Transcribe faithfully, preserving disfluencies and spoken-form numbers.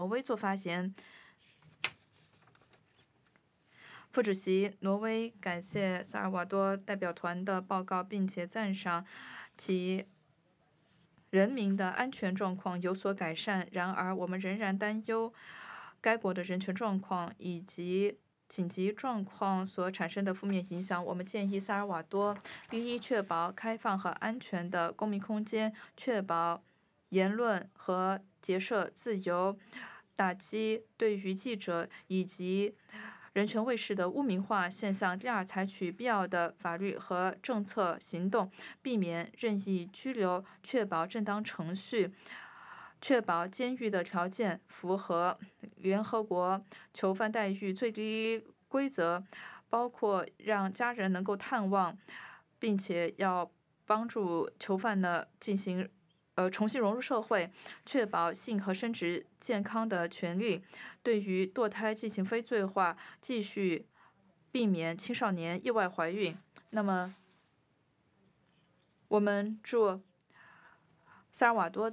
威做发言。副主席挪威感谢萨尔瓦多代表团的报告，并且赞赏其人民的安全状况有所改善。然而，我们仍然担忧该国的人权状况以及紧急状况所产生的负面影响。我们建议萨尔瓦多第一，确保开放和安全的公民空间，确保言论和结社自由，打击对于记者以及人权卫士的污名化现象；第二，采取必要的法律和政策行动，避免任意拘留，确保正当程序，确保监狱的条件符合联合国囚犯待遇最低规则，包括让家人能够探望，并且要帮助囚犯呢进行呃重新融入社会，确保性和生殖健康的权利，对于堕胎进行非罪化，继续避免青少年意外怀孕。那么，我们祝萨尔瓦多